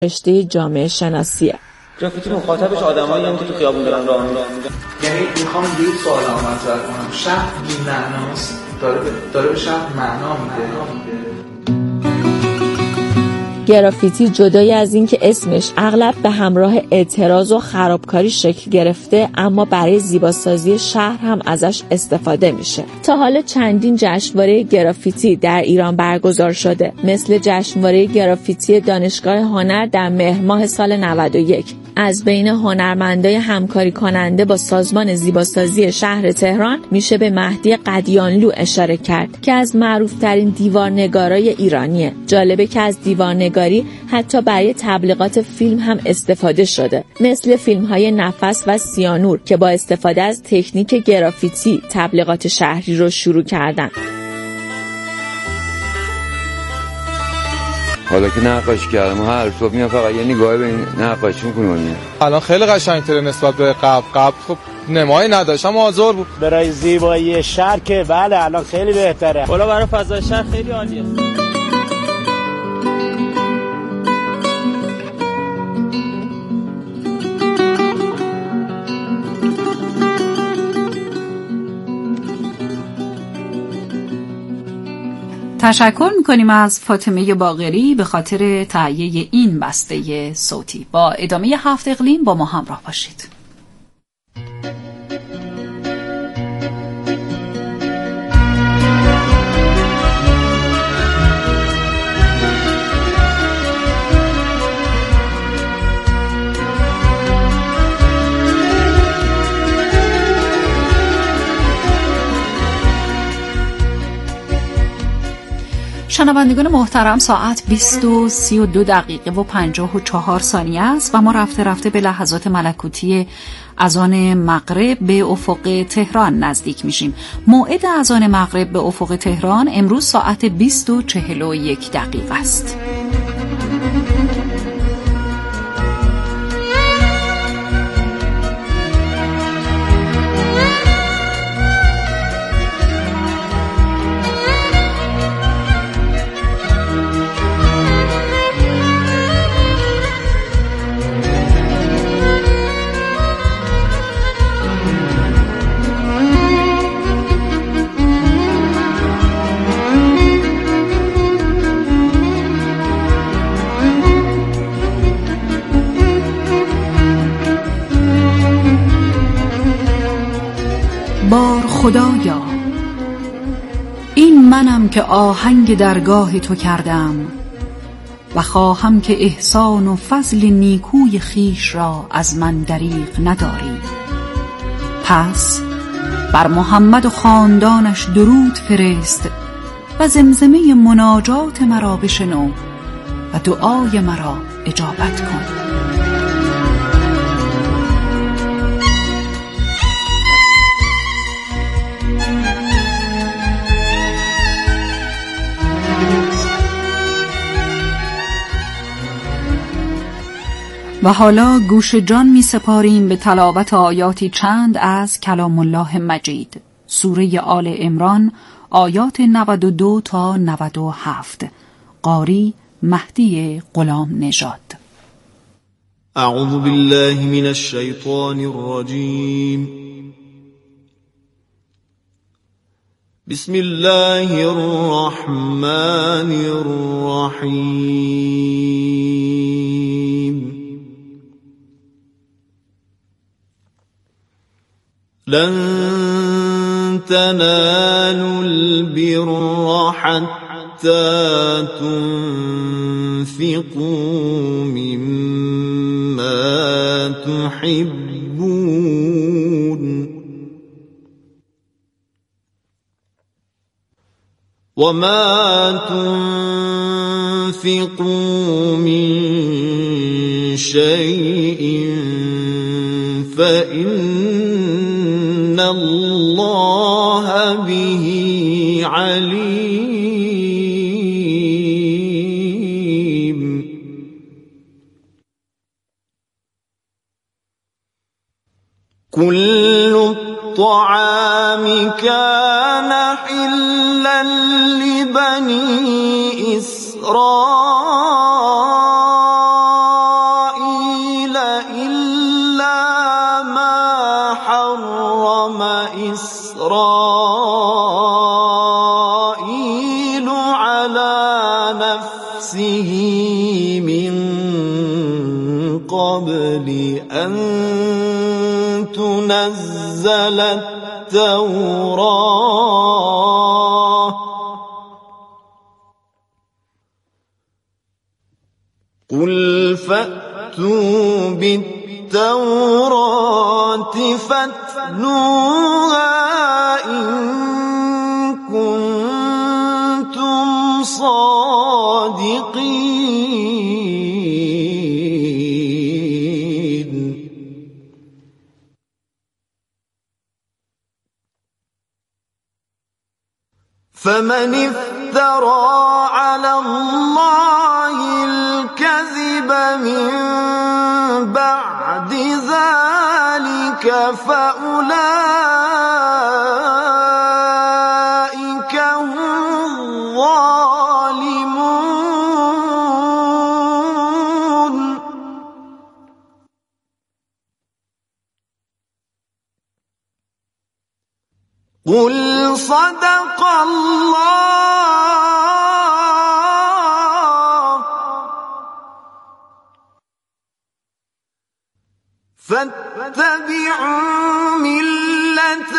رشته جامعه شناسیه. گرافیتی مخاطبش آدمایی هم که تو خیابون دارن راه میرن. یعنی میخوام یه سوال مطرح کنم، شهر بی معناست، داره به شهر معنا میده. گرافیتی جدای از این که اسمش اغلب به همراه اعتراض و خرابکاری شکل گرفته، اما برای زیباسازی شهر هم ازش استفاده میشه. تا حالا چندین جشنواره گرافیتی در ایران برگزار شده، مثل جشنواره گرافیتی دانشگاه هنر در مهر ماه سال 91. از بین هنرمندای همکاری کننده با سازمان زیباسازی شهر تهران میشه به مهدی قدیانلو اشاره کرد که از معروفترین دیوارنگارای ایرانیه. جالبه که از دیوارنگاری حتی برای تبلیغات فیلم هم استفاده شده، مثل فیلم‌های نفس و سیانور که با استفاده از تکنیک گرافیتی تبلیغات شهری رو شروع کردن. حالا که نقاشی کردم هر صبح میام فقط یه نگاه به این نقاشی میکنم. الان خیلی قشنگ‌تره نسبت به قبل خب نمایی نداشت اما آزار بود. برای زیبایی شهر که بله الان خیلی بهتره. حالا برای فضای شهر خیلی عالیه. تشکر میکنیم از فاطمه باقری به خاطر تهیه این بسته صوتی. با ادامه هفت اقلیم با ما همراه باشید. شنوندگان محترم، ساعت 20:32:54 است و ما رفته رفته به لحظات ملکوتی اذان مغرب به افق تهران نزدیک میشیم. موعد اذان مغرب به افق تهران امروز ساعت 20:41 است. بار خدایا، این منم که آهنگ درگاه تو کردم و خواهم که احسان و فضل نیکوی خیش را از من دریغ نداری. پس بر محمد و خاندانش درود فرست و زمزمه مناجات مرا بشنو و دعای مرا اجابت کن. و حالا گوش جان می سپاریم به تلاوت آیاتی چند از کلام الله مجید، سوره آل عمران، آیات 92 تا 97. قاری مهدی غلام نژاد. اعوذ بالله من الشیطان الرجیم. بسم الله الرحمن الرحیم. لن تنالوا البر حتى تنفقوا مما تحبون وما تنفقوا من شيء فإن الله به عليم. كل الطعام كان حلا لبني إسرائيل قبل أن تنزل التوراة قل فأتوا بالتوراة فاتلوها إن كنتم صادقين فمن افترى على الله الكذب من بعد ذلك فأولئك هم الظالمون قل صدق الله فاتبعوا ملة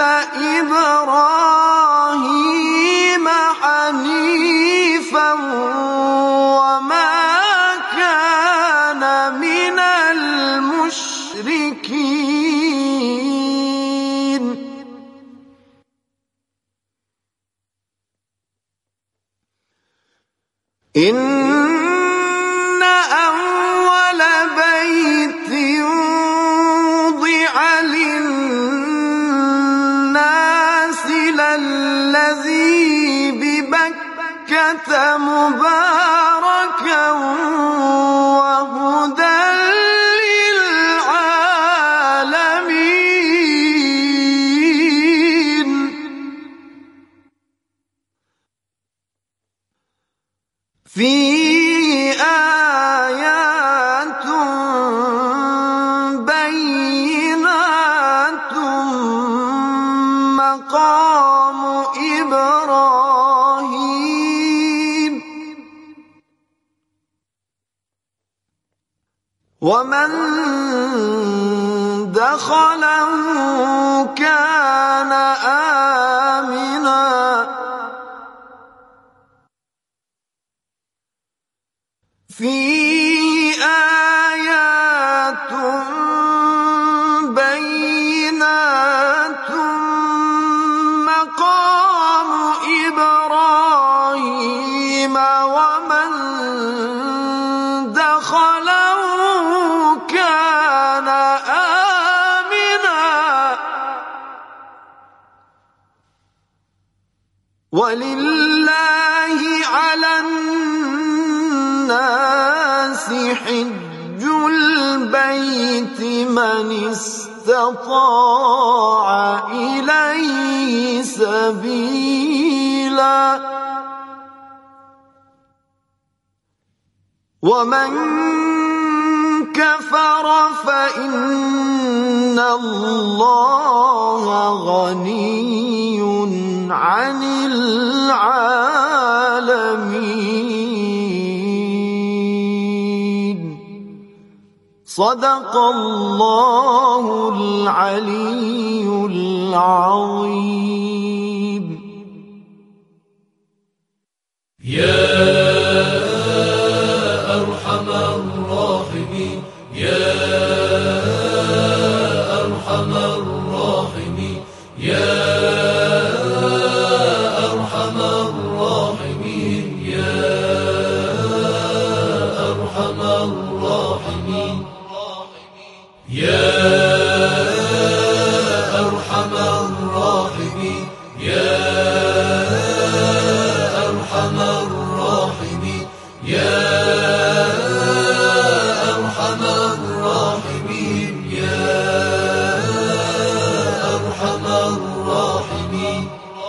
إبراهيم حنيفا وما كان من المشركين إن أول بيت وضع للناس للذي ببكة مباركا وهدى للعالمين فيه آيات بينات مقام إبراهيم ومن دخله كان آمنا فيه آيات بينات مقام إبراهيم ومن دخله كان آمنا ولله على الناس حج البيت من استطاع إليه سبيلا ومن كفر فإن الله غني عن العالمين صدق الله العلي العظيم يا أرحم الراحمين يا أرحم الراحمين يا أرحم الراحمين يا أرحم الراحمين يا أرحم الراحمين يا أرحم الراحمين يا أرحم الراحمين يا أرحم الراحمين.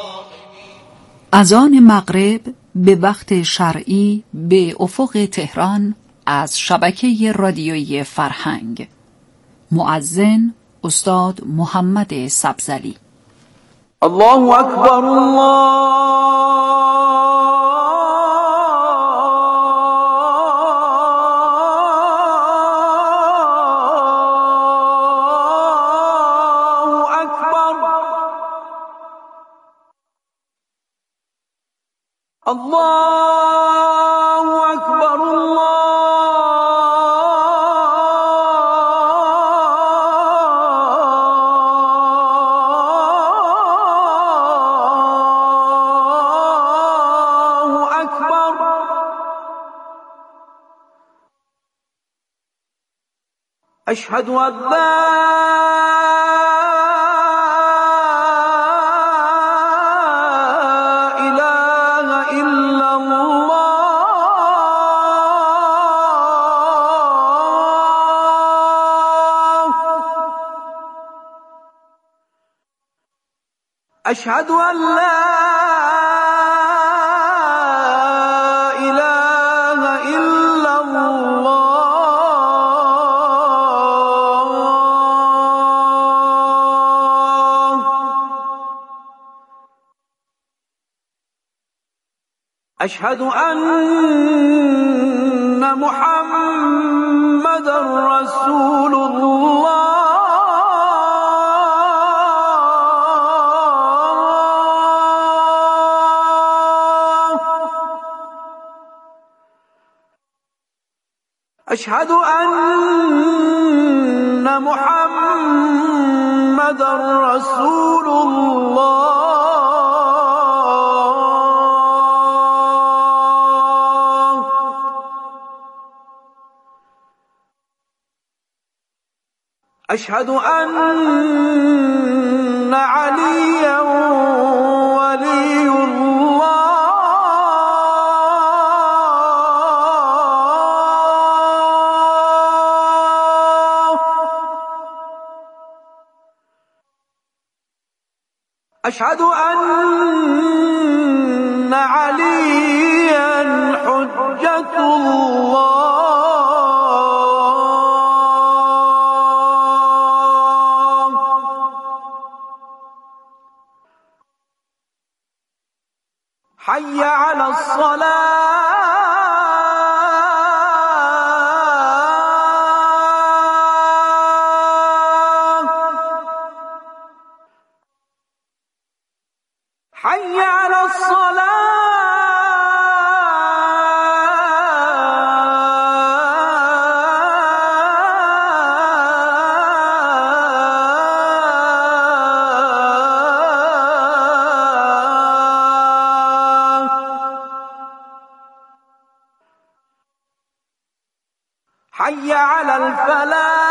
اذان مغرب به وقت شرعی به افق تهران از شبکه رادیویی فرهنگ. مؤذن استاد محمد سبزلی. الله اکبر الله. الله أكبر الله أكبر. أشهد أن لا أشهد أن لا إله إلا الله. أشهد أن محمدًا رسول الله. أشهد أن محمدًا رسول الله. أشهد أن عليًا ولي الله. أشهد أن عليا حجة الله. حي على الصلاة. حي على الصلاة. حي على الفلاح.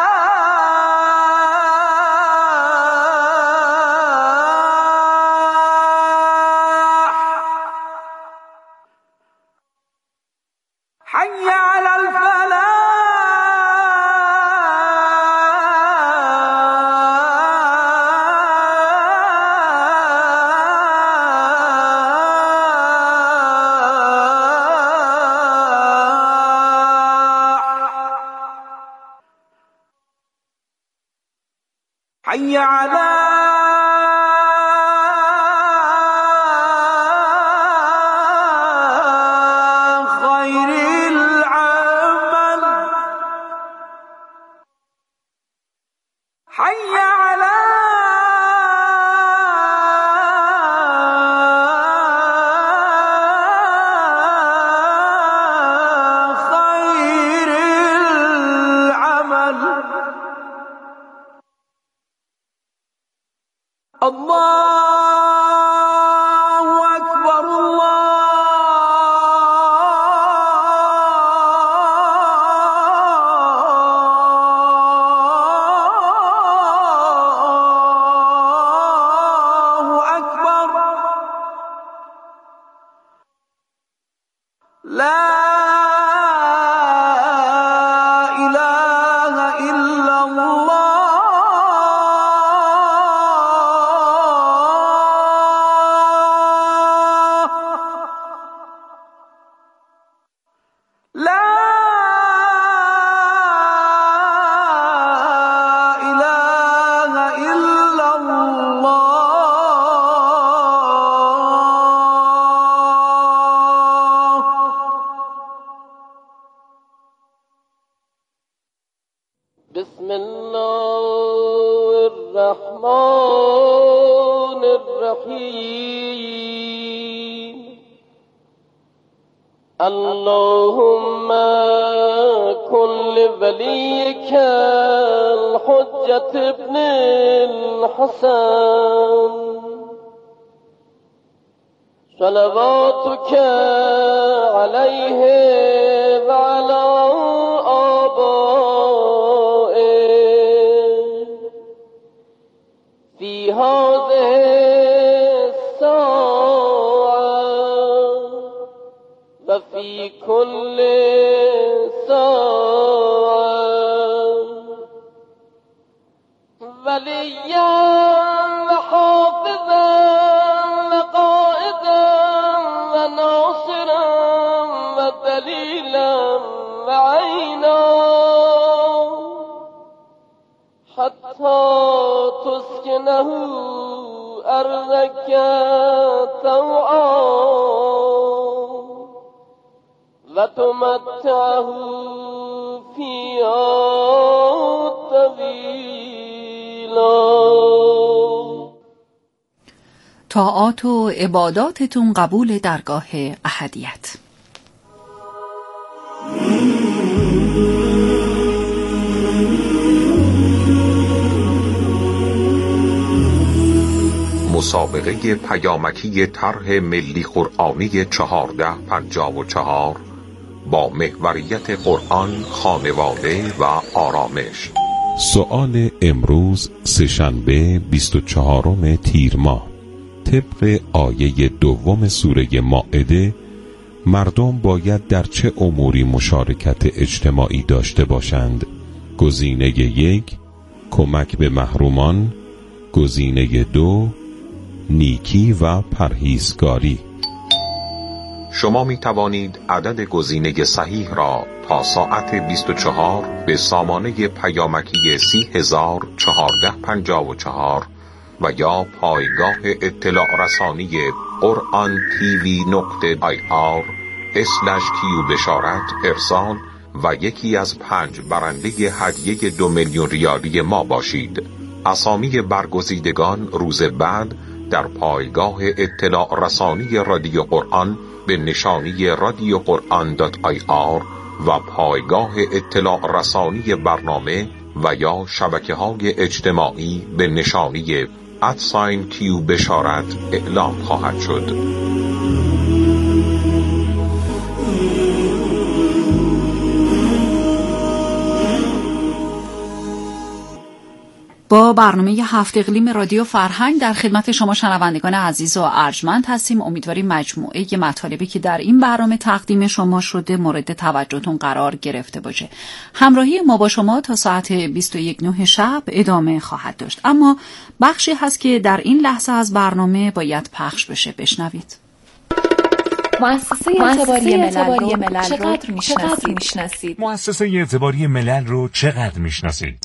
حي على الفلاح. حي على خير العمل. حي على خير العمل. الله أكبر الله أكبر. لا إله إلا الله. لا إله إلا الله. بسم الله الرحمن الرحيم. اللهم كن لوليك الحجة ابن الحسن صلواتك عليه وعلى آبائه في هذه وفي كل ساعة وليا وحافظا وقائدا وناصرا ودليلا وعينا حتى تسكنه أرضك طوعا وتمتعه فيها طویلا. طاعات و عباداتتون قبول درگاه احدیت. مسابقه پیامکی طرح ملی قرآنی 1454 با محوریت قرآن، خانواده و آرامش. سؤال امروز سه‌شنبه 24 تیر ماه طبق آیه 2 سوره مائده، مردم باید در چه اموری مشارکت اجتماعی داشته باشند؟ گزینه 1 کمک به محرومان، گزینه 2 نیکی و پرهیزگاری. شما می توانید عدد گزینه صحیح را تا ساعت 24 به سامانه پیامکی 30454 و یا پایگاه اطلاع رسانی قرآن tv.ir/q بشارت ارسال و یکی از 5 برنده هدیه 2 میلیون ریالی ما باشید. اسامی برگزیدگان روز بعد در پایگاه اطلاع رسانی رادیو قرآن به نشانی radioquran.ir و پایگاه اطلاع رسانی برنامه و یا شبکه‌های اجتماعی به نشانی @q بشارت اعلام خواهد شد. با برنامه 7 اقلیم رادیو فرهنگ در خدمت شما شنوندگان عزیز و ارجمند هستیم. امیدواریم مجموعه مطالبی که در این برنامه تقدیم شما شده مورد توجهتون قرار گرفته باشه. همراهی ما با شما تا ساعت 21:09 شب ادامه خواهد داشت، اما بخشی هست که در این لحظه از برنامه باید پخش بشه. بشنوید. مؤسسه اعتباری ملل رو چقدر میشناسید؟ مؤسسه اعتباری ملل رو چقدر میشناسید؟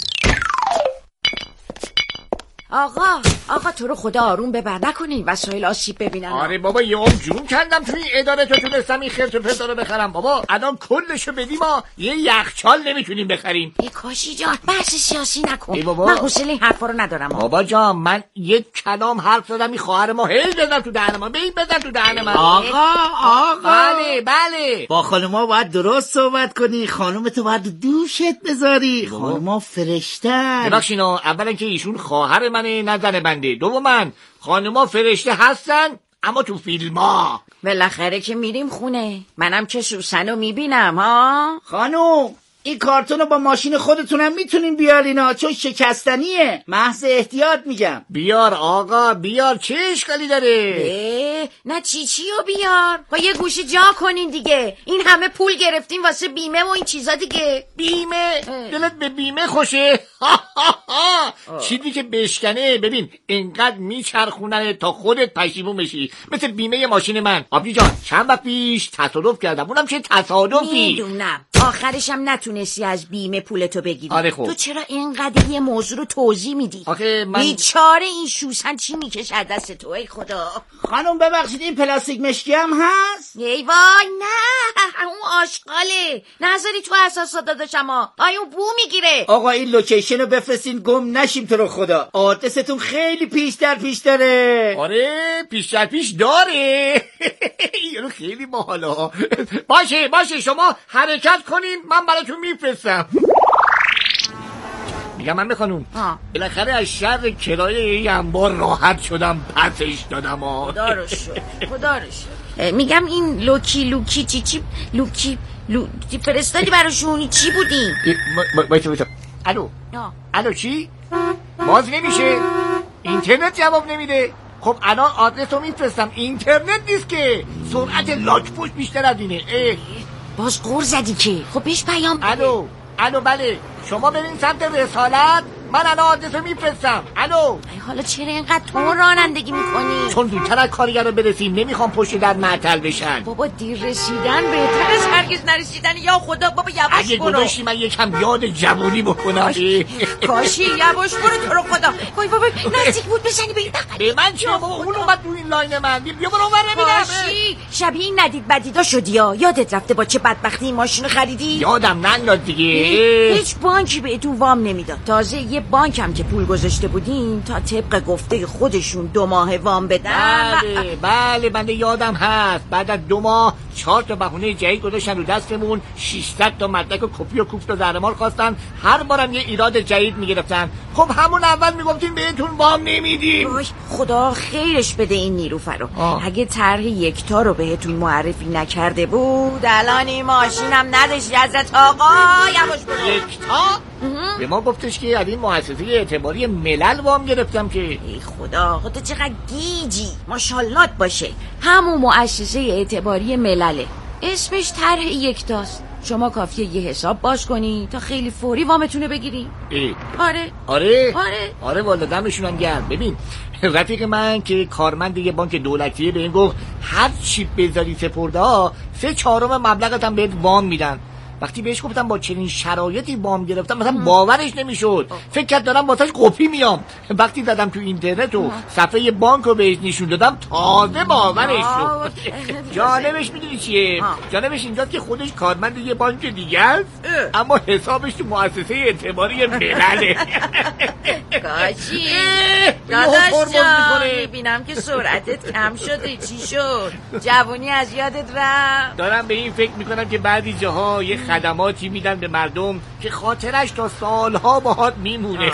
آقا تو رو خدا آروم ببر، نکنی وسایل آسیب ببینن. آره بابا یه جون کردم توی این اداره تو تونستم این خرت و پرتا رو بخرم. بابا الان کلشو بدیم ما یه یخچال نمیتونیم بخریم. ای کاشی جان بحث سیاسی نکن، من حوصله این حرفا رو ندارم. بابا جان من یک کلام حرف زدم این خواهر ما هی بزن تو دهن من، بزن تو دهن من. آقا بله با خانوما باید درست صحبت کنی، خانومتو باید دوشت بذاری. خانوما فرشتن. ببخشید اولا که ایشون خواهر منه نزن بنده، دوما خانوما فرشته هستن اما تو فیلم‌ها. بالاخره که میریم خونه منم که سوسنو میبینم. ها خانوم این کارتونو با ماشین خودتونم میتونین بیارینا، چون شکستنیه. محض احتیاط میگم. بیار آقا بیار، چه اشکالی داره؟ نه چیو بیار، با یه گوشه جا کنین دیگه. این همه پول گرفتین واسه بیمه و این چیزا دیگه. بیمه؟ دلت به بیمه خوشه؟ چیزی که بشکنه ببین اینقدر میچرخونن تا خودت پشیمون بشی، مثل بیمه ماشین من. آبجی جان چند وقت پیش تصادف کردم، اونم چه تصادفی. میدونم آخرشم نتونستی از بیمه پولتو بگیری. آره خوب. تو چرا اینقدر یه موضوع رو توضیح میدی؟ آخه من بیچاره این شوسن چی میکشه دست تو؟ ای خدا. خانم ببخشید این پلاستیک مشکی هم هست؟ ای وای نه اون آشغاله نذاری تو اساسا داداشم ها اون بو میگیره. آقا این لوکیشن رو بفرستین گم نشیم تو رو خدا. آدرستون خیلی پیش داره. آره پیش داره. اینو خیلی باحاله. باشه شما حرکت کنین من براتون میفرستم. میگم من خانوم بالاخره از شر کرایه این انبار راحت شدم پسش دادم. خدا رو شکر. میگم این لوکی چی لوکی فرستادی براشون چی بودین؟ بایستا الو چی؟ باز نمیشه اینترنت جواب نمیده. خب الان آدرس رو میفرستم اینترنت نیست که سرعت لاک پوش بیشتر از اینه. باز قور زدی که خب بهش پیام بده. الو بله شما برین سمت رسالت من الان آدرس رو میفرستم. الو حالا چرا اینقدر تون رانندگی میکنی؟ چون زودتر از کارگر رو برسیم نمیخوام پشت در معطل بشن. بابا دیر رسیدن بهتر از هرگز نرسیدن. یا خدا بابا یواش اگه گذاشتی من یکم یاد جوونی بکنم. کاشی یواش برو تو رو خدا. وای بابا نزدیک بود بزنی به این دقیقه. به من چرا بابا اون اومد تو این لاین من. بیا برو اونور ببینم. کاشی شبیه این ندید بدیدا شدی ها. یادت رفته با چه بدبختی این ماشین خریدی؟ یادم ننداز دیگه. هیچ بانکی بهتون وام نمیداد. تازه یه بانک هم که پول گذاشته بودین تا طبق گفته خودشون 2 ماه وام بدن. بله یادم هست. بعد از 2 ماه 4 تا بهونه جدید گذاشتن رو دستمون. 600 تا مدرک و کپی و کوفت و زهرمار خواستن. هر بارم یه ایراد جدید میگرفتن. خب همون اول میگفتین بهتون وام نمیدیم. خدا خیرش بده این نیلوفر رو. اگه طرح یکتا رو بهتون معرفی نکرده بود الان این ماشینم نداشتی حضرت آقا. یواش برو. یکتا به ما گفتش که از این مؤسسه اعتباری ملل وام گرفتم که. ای خدا چقدر گیجی. ماشاءالله باشه. همون مؤسسه اعتباری ملله. اسمش طرح یکتاست. شما کافیه یه حساب باز کنی تا خیلی فوری وامتونه بگیری. آره والا دمشونم گرم. ببین رفیق من که کارمند یه بانک دولتیه به این گفت هر چی بذاری سپرده ها 3/4 مبلغت هم بهت وام میدن. وقتی بهش گفتم با چنین شرایطی وام گرفتم مثلا باورش نمیشد. فکر کرد دارم واسش قپی میام. وقتی زدم تو اینترنت و صفحه بانک رو بهش نشون دادم تازه باورش شد. جالبش میدونی چیه؟ جالبش اینجاست که خودش کارمند یه بانک دیگه است اما حسابش تو مؤسسه اعتباری ملله. کاشی داداش جان میبینم که سرعتت کم شده. چی شد؟ جوونی از یادت رفت؟ دارم به این فکر میکنم که بعضی جاها یه خدماتی میدن به مردم که خاطرش تا سالها باهات میمونه.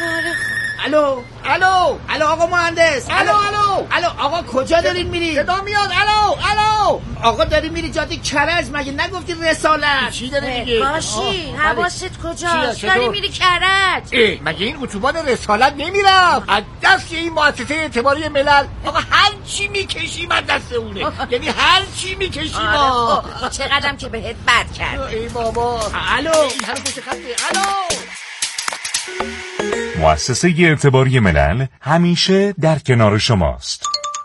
الو آقا مهندس. الو آقا کجا دارین میری؟ صدا میاد. الو آقا داری میری جاده کرج مگه نگفتی رسالت؟ چی داره میگه؟ کاشی حواست کجاست؟ داری میری کرج؟ مگه این اتوبان رسالت نمیرم؟ از دست این مؤسسه اعتباری ملل. آقا هر چی میکشیم از دست اونه. یعنی هر چی میکشیم. چقدرم که بهت بد کرد. ای بابا. الو مؤسسه اعتباری ملل همیشه در کنار شماست.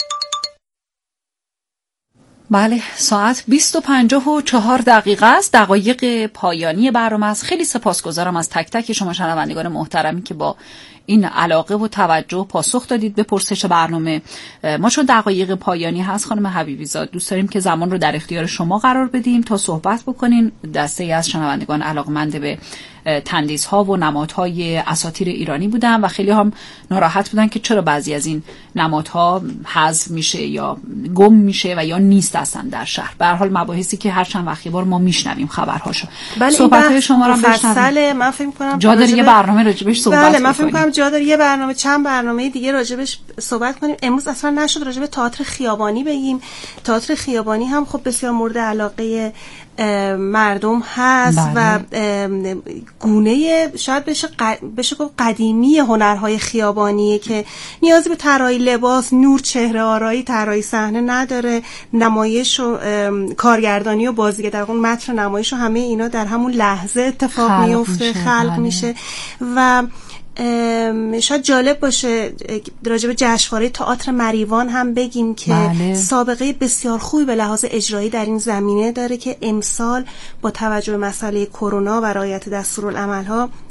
بله ساعت 20:54 است. دقایق پایانی برنامه است. خیلی سپاسگزارم از تک تک شما شنوندگان محترمی که با این علاقه و توجه پاسخ دادید به پرسش برنامه. ما چون دقایق پایانی هست خانم حبیبی زاد دوست داریم که زمان رو در اختیار شما قرار بدیم تا صحبت بکنین. دسته ای از شنوندگان علاقمند به تندیس‌ها و نمادهای اساطیر ایرانی بودن و خیلی هم ناراحت بودن که چرا بعضی از این نمادها حذف میشه یا گم میشه و یا نیست اصلا در شهر. به هر حال مباحثی که هر چند وقتی بار ما میشنویم خبرهاشو. صحبت‌های شما رو بشنویم. من فکر می‌کنم جا داره یه برنامه راجبش صحبت کنیم. من فکر می‌کنم جا داره یه برنامه چند برنامه دیگه راجبش صحبت کنیم. امروز اصلا نشد راجب تئاتر خیابانی بگیم. تئاتر خیابانی هم خب بسیار مورد علاقه مردم هست. بله. و گونه شاید بشه گفت قدیمی هنرهای خیابانیه که نیازی به طراحی لباس، نور، چهره آرایی، طراحی صحنه نداره. نمایش و کارگردانی و بازیگر در اون متن نمایش و همه اینا در همون لحظه اتفاق میفته، خلق میشه. و شاید جالب باشه راجع به جشنواره تئاتر مریوان هم بگیم که بله. سابقه بسیار خوبی به لحاظ اجرایی در این زمینه داره که امسال با توجه به مسئله کرونا و رعایت دستورالعمل‌ها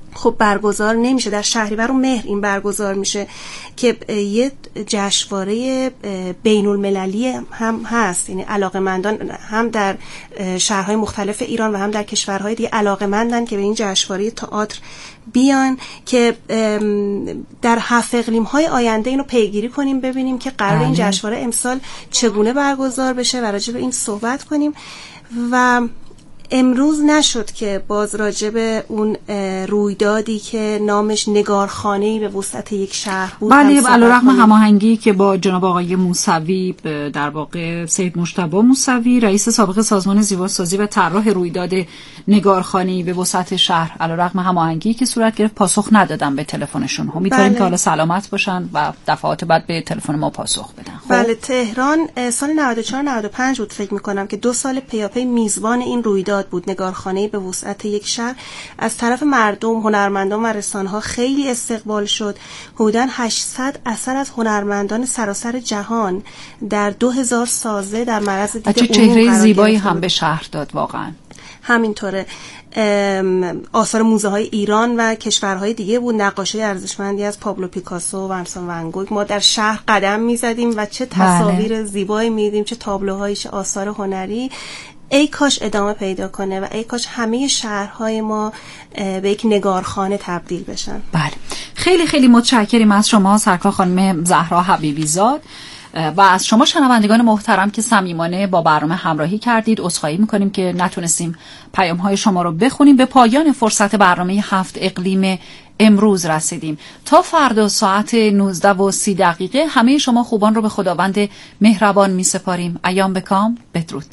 خب برگزار نمیشه. در شهریور و مهر این برگزار میشه که یه جشنواره بین المللی هم هست، یعنی علاقمندان هم در شهرهای مختلف ایران و هم در کشورهای دیگه علاقمندن که به این جشنواره تئاتر بیان که در 7 اقلیم‌های آینده اینو پیگیری کنیم، ببینیم که قرار این جشنواره امسال چگونه برگزار بشه و راجع به این صحبت کنیم. و امروز نشد که باز راجع به اون رویدادی که نامش نگارخانه‌ای به وسعت یک شهر بود. بله، علیرغم هماهنگی که با جناب آقای موسوی، در واقع سید مجتبی موسوی، رئیس سابق سازمان زیباسازی و طراح رویداد نگارخانه‌ای به وسعت شهر، علیرغم هماهنگی که صورت گرفت پاسخ ندادن به تلفنشون. امیدواریم که حالا سلامت باشن و دفعات بعد به تلفن ما پاسخ بدن. بله، تهران سال 94 95 بود فکر می‌کنم که 2 سال پیاپی میزبان این رویداد بود، نگارخانه‌ای به وسعت یک شهر. از طرف مردم، هنرمندان و رسانه‌ها خیلی استقبال شد. حدوداً 800 اثر از هنرمندان سراسر جهان در 2000 سازه در معرض دید عموم چهره زیبایی هم به شهر داد. واقعاً همینطوره. آثار موزه های ایران و کشورهای دیگه بود، نقاشی ارزشمندی از پابلو پیکاسو و ونسان ون گوگ. ما در شهر قدم می‌زدیم و چه تصاویر زیبایی می‌دیدیم، چه تابلوهایی، چه آثار هنری. ای کاش ادامه پیدا کنه و ای کاش همه شهرهای ما به یک نگارخانه تبدیل بشن. بله، خیلی خیلی متشکریم از شما سرکار خانم زهرا حبیبی زاد و از شما شنوندگان محترم که صمیمانه با برنامه همراهی کردید. عذرخواهی میکنیم که نتونستیم پیام‌های شما رو بخونیم. به پایان فرصت برنامه 7 اقلیم امروز رسیدیم. تا فردا ساعت 19:30 همه شما خوبان رو به خداوند مهربان میسپاریم. ایام بکام، بدرود.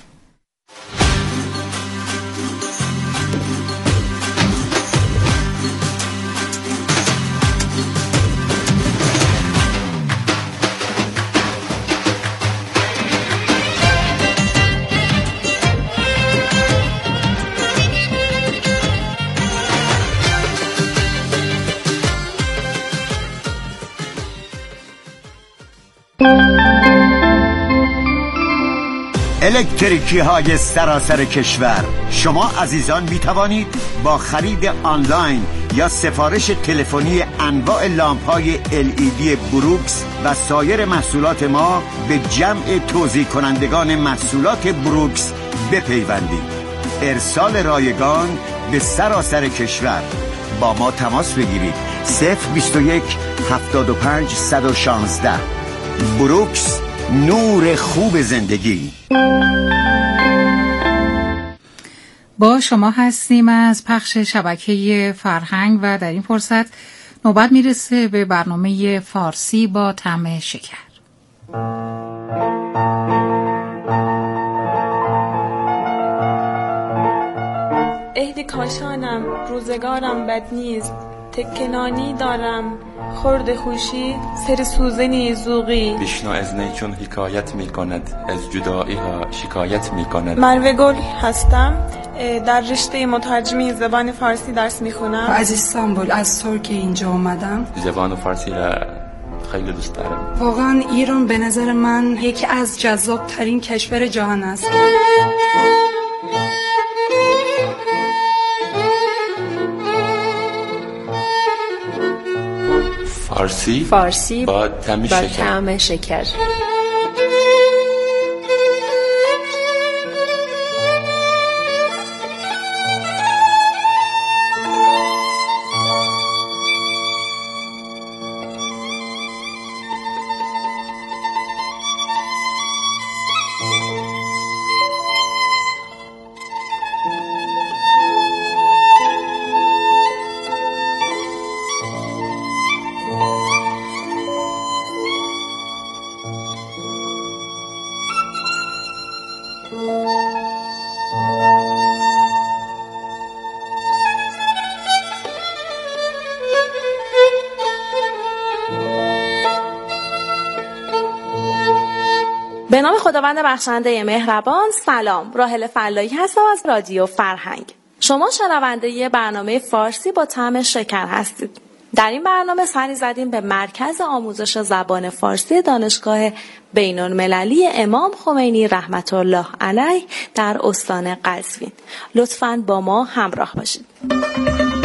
الکتریکی های سراسر کشور، شما عزیزان می توانید با خرید آنلاین یا سفارش تلفنی انواع لامپ های LED بروکس و سایر محصولات ما به جمع توزیع کنندگان محصولات بروکس بپیوندید. ارسال رایگان به سراسر کشور. با ما تماس بگیرید. 021 75 116. بروکس، نور خوب زندگی. با شما هستیم از پخش شبکه فرهنگ و در این فرصت نوبت میرسه به برنامه فارسی با طعم شکر. عهد کاشانم، روزگارم بد نیست، تکنانی دارم، خورد خوشی، سر سوزنی زوغی. بشنو از نی چون حکایت می کند، از جدایی ها شکایت می کند. مروه گل هستم، در رشته مترجمی زبان فارسی درس می خونم. از استانبول، از ترکیه اینجا اومدم. زبان فارسی را خیلی دوست دارم. واقعا ایران به نظر من یکی از جذاب ترین کشور جهان است. فارسی با طعم شکر. به نام خداوند بخشنده مهربان. سلام، راحله فلایی هستم از رادیو فرهنگ. شما شنونده برنامه فارسی با طعم شکر هستید. در این برنامه سری زدیم به مرکز آموزش زبان فارسی دانشگاه بین‌المللی امام خمینی رحمت الله علیه در استان قزوین. لطفاً با ما همراه باشید.